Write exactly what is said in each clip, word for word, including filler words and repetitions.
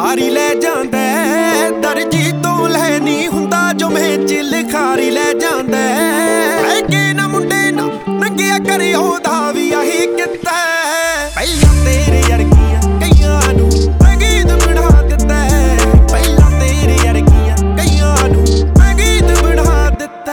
ਵਾਰੀ ਲੈ ਜਾਂਦਾ ਦਰਜੀ ਤੋਂ ਲੈ ਨਹੀਂ ਹੁੰਦਾ ਜੋ ਮੇਚ ਲਿਖਾਰੀ ਲੈ ਜਾਂਦਾ ਹੈ ਕਿ ਨਾ ਮੁੰਡੇ ਨਾ ਨੰਗਿਆ ਕਰੇ ਉਹਦਾ ਵੀ ਆਹੀ ਕੀਤਾ ਪਹਿਲਾਂ ਤੇਰੇ ਵਰਗੀਆਂ ਕਈਆਂ ਨੂੰ ਮੈਂ ਗੀਤ ਬਣਾ ਦਿੱਤਾ ਪਹਿਲਾਂ ਤੇਰੇ ਵਰਗੀਆਂ ਕਈਆਂ ਨੂੰ ਮੈਂ ਗੀਤ ਬਣਾ ਦਿੱਤਾ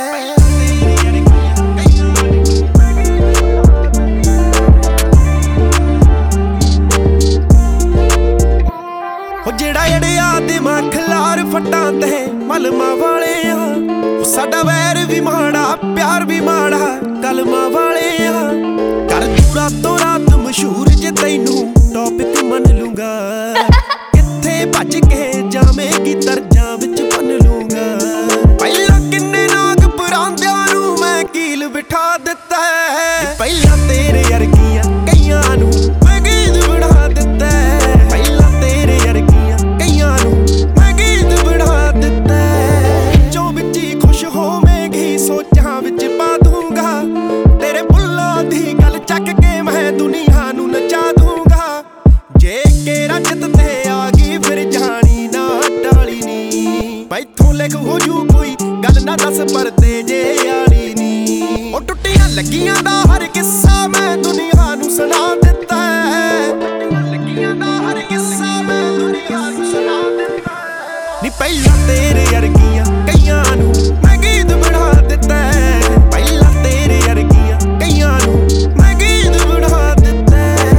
ਜਿਹੜਾ ਅੜਿਆ ਦਿਮਾਗ ਖਲਾਰ ਫੱਟਾਂ ਤੇ ਮਲਮਾਂ ਵਾਲੇ ਆ ਸਾਡਾ ਵੈਰ ਵੀ ਮਾੜਾ ਪਿਆਰ ਵੀ ਮਾੜਾ ਕਲਮਾਂ ਵਾਲੇ ਆ ਕਰ ਤੂੰ ਰਾਤੋਂ ਰਾਤ ਮਸ਼ਹੂਰ ਜੇ ਤੈਨੂੰ ਟੌਪਿਕ ਮੰਨ ਲੂੰਗਾ ਕਿੱਥੇ ਭੱਜ ਕੇ ਜਾਵੇਂਗੀ ਦਰਜਾਂ ਵਿੱਚ ਬੰਨ ਲੂੰਗਾ ਪਹਿਲਾਂ ਕਿੰਨੇ ਨਾਗ ਪਰਾਂਦਿਆਂ ਨੂੰ ਮੈਂ ਕੀਲ ਬਿਠਾ ਦਿੱਤਾ ਪਹਿਲਾਂ ਤੇਰੇ ਵਰਗੀਆਂ ਕਈਆਂ ਨੂੰ ਮੈਂ ਗੀਤ ਬਣਾ ਦਿੱਤਾ ਪਹਿਲਾਂ ਤੇਰੇ ਵਰਗੀਆਂ ਕਈਆਂ ਨੂੰ ਮੈਂ ਗੀਤ ਬਣਾ ਦਿੱਤਾ ਜੋ ਵਿੱਚ ਹੀ ਖੁਸ਼ ਹੋਵੇਂਗੀ ਸੋਚਾਂ ਵਿੱਚ ਪਾ ਦੂੰਗਾ ਤੇਰੇ ਬੁੱਲਾਂ ਦੀ ਗੱਲ ਚੱਕ ਕੇ ਮੈਂ ਦੁਨੀਆ ਨੂੰ ਨਚਾ ਦੂੰਗਾ ਜੇ ਕੇ ਰੱਜਤ ਤੇ ਆ ਗਈ ਫਿਰ ਜਾਣੀ ਨਾ ਟਾਲੀ ਨੀ ਬੈਠੋਂ ਲਿਖ ਹੋ ਜੂ ਕੋਈ ਗੱਲ ਨਾ ਦੱਸ ਪਰਦੇ ਜੇ ਆਲੀ ਨੀ ਉਹ ਟੁੱਟੀਆਂ ਲੱਗੀਆਂ ਦਾ ਹਰ ਕਿੱਸਾ ਮੈਂ ਦੁਨੀਆ ਨੂੰ ਸੁਣਾ ਦਿੱਤਾ ਲੱਗੀਆਂ ਦਾ ਹਰ ਕਿੱਸਾ ਮੈਂ ਦੁਨੀਆ ਨੂੰ ਸੁਣਾ ਦਿੱਤਾ ਨੀ ਪਹਿਲਾਂ ਤੇਰੇ ਵਰਗੀਆਂ ਕਈਆਂ ਨੂੰ ਮੈਂ ਗੀਤ ਬਣਾ ਦਿੱਤਾ ਪਹਿਲਾਂ ਤੇਰੇ ਵਰਗੀਆਂ ਕਈਆਂ ਨੂੰ ਮੈਂ ਗੀਤ ਬਣਾ ਦਿੱਤਾ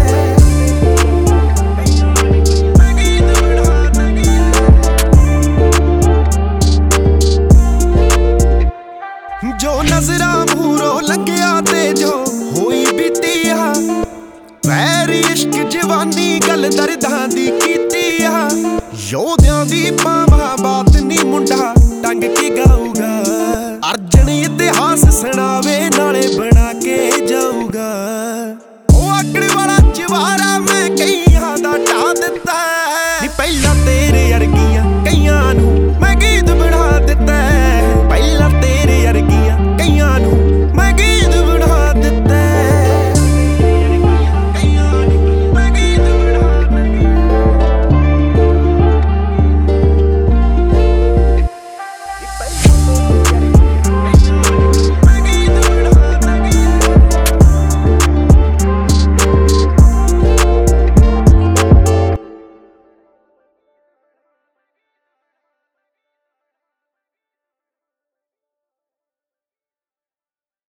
ਮੈਂ ਗੀਤ ਬਣਾ ਦਿੱਤਾ ਜੋ ਨਜ਼ਰਾਂ ਮੂਹਰੋਂ ਲੰਘਿਆ ਤੇ ਜੋ ਹੋਈ ਬੀਤੀ ਆ ਵੈਰ ਇਸ਼ਕ ਜਵਾਨੀ ਗੱਲ ਦਰਦਾਂ ਦੀ ਕੀਤੀ ਆ ਯੋਧਿਆਂ ਦੀ ਪਾਵਾਂ ਬਾਤ ਨੀ ਮੁੰਡਾ ਟੰਗ ਕੇ ਗਾਊ